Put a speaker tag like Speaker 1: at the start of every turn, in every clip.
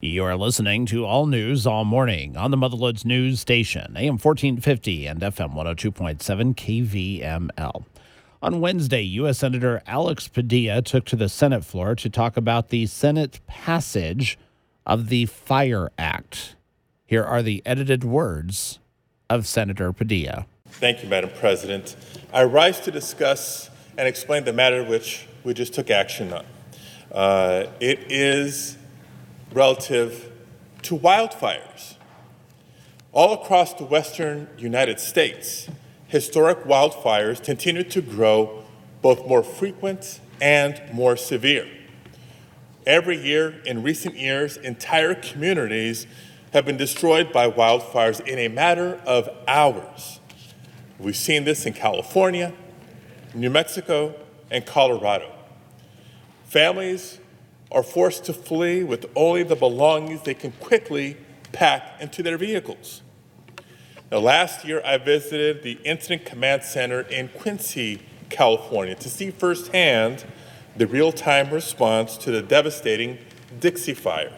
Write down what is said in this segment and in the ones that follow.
Speaker 1: You are listening to All News All Morning on the Motherloads News Station, AM 1450 and FM 102.7 KVML. On Wednesday, U.S. Senator Alex Padilla took to the Senate floor to talk about the Senate passage of the FIRE Act. Here are the edited words of Senator Padilla.
Speaker 2: Thank you, Madam President. I rise to discuss and explain the matter which we just took action on. It is relative to wildfires. All across the western United States, historic wildfires continue to grow, both more frequent and more severe. Every year in recent years, entire communities have been destroyed by wildfires in a matter of hours. We've seen this in California, New Mexico, and Colorado. Families are forced to flee with only the belongings they can quickly pack into their vehicles. Now, last year, I visited the Incident Command Center in Quincy, California, to see firsthand the real-time response to the devastating Dixie Fire.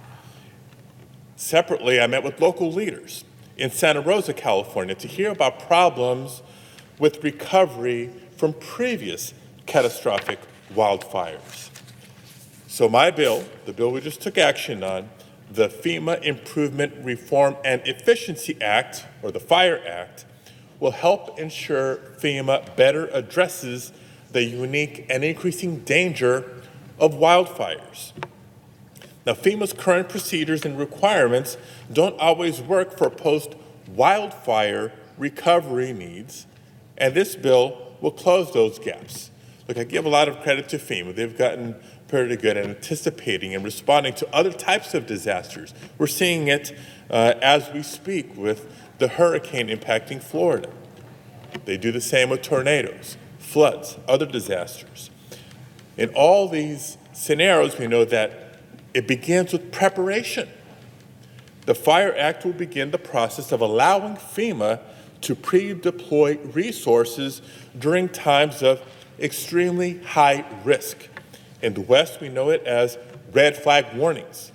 Speaker 2: Separately, I met with local leaders in Santa Rosa, California, to hear about problems with recovery from previous catastrophic wildfires. So my bill, the bill we just took action on, the FEMA Improvement, Reform, and Efficiency Act, or the FIRE Act, will help ensure FEMA better addresses the unique and increasing danger of wildfires. Now, FEMA's current procedures and requirements don't always work for post-wildfire recovery needs, and this bill will close those gaps. Look, I give a lot of credit to FEMA. They've gotten pretty good at anticipating and responding to other types of disasters. We're seeing it as we speak with the hurricane impacting Florida. They do the same with tornadoes, floods, other disasters. In all these scenarios, we know that it begins with preparation. The FIRE Act will begin the process of allowing FEMA to pre-deploy resources during times of extremely high risk. In the West, we know it as red flag warnings.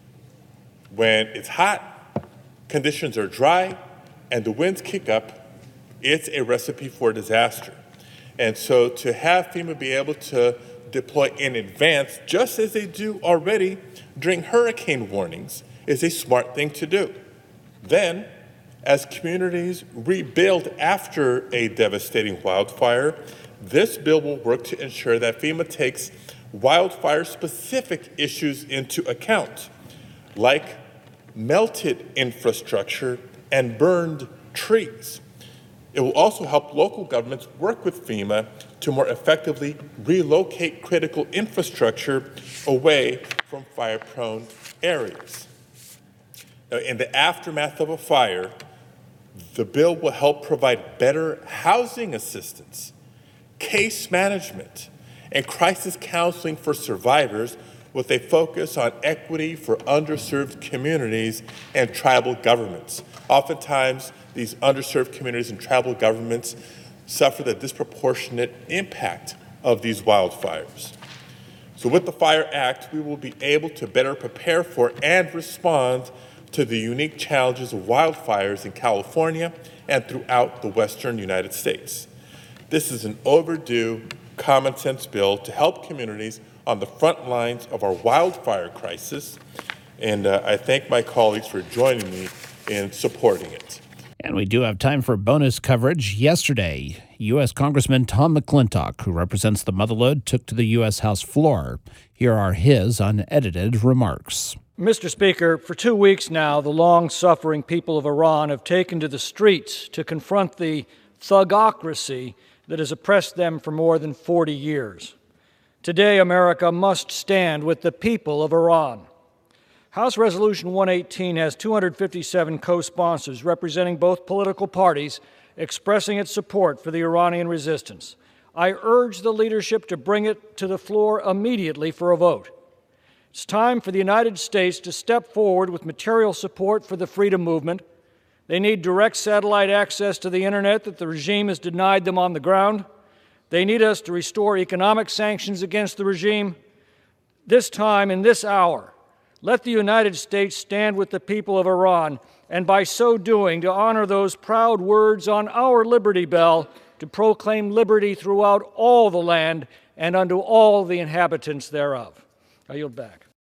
Speaker 2: When it's hot, conditions are dry, and the winds kick up, it's a recipe for disaster. And so to have FEMA be able to deploy in advance, just as they do already during hurricane warnings, is a smart thing to do. Then, as communities rebuild after a devastating wildfire, this bill will work to ensure that FEMA takes wildfire-specific issues into account, like melted infrastructure and burned trees. It will also help local governments work with FEMA to more effectively relocate critical infrastructure away from fire-prone areas. Now, in the aftermath of a fire, the bill will help provide better housing assistance, case management, and crisis counseling for survivors, with a focus on equity for underserved communities and tribal governments. Oftentimes, these underserved communities and tribal governments suffer the disproportionate impact of these wildfires. So with the FIRE Act, we will be able to better prepare for and respond to the unique challenges of wildfires in California and throughout the western United States. This is an overdue common sense bill to help communities on the front lines of our wildfire crisis, and I thank my colleagues for joining me in supporting it.
Speaker 1: And we do have time for bonus coverage. Yesterday, U.S. Congressman Tom McClintock, who represents the Motherlode, took to the U.S. House floor. Here are his unedited remarks.
Speaker 3: Mr. Speaker, for 2 weeks now, the long-suffering people of Iran have taken to the streets to confront the thugocracy that has oppressed them for more than 40 years. Today, America must stand with the people of Iran. House Resolution 118 has 257 co-sponsors representing both political parties expressing its support for the Iranian resistance. I urge the leadership to bring it to the floor immediately for a vote. It's time for the United States to step forward with material support for the freedom movement. They need direct satellite access to the internet that the regime has denied them on the ground. They need us to restore economic sanctions against the regime. This time, in this hour, Let the United States stand with the people of Iran, and by so doing, to honor those proud words on our Liberty Bell, to proclaim liberty throughout all the land and unto all the inhabitants thereof. I yield back.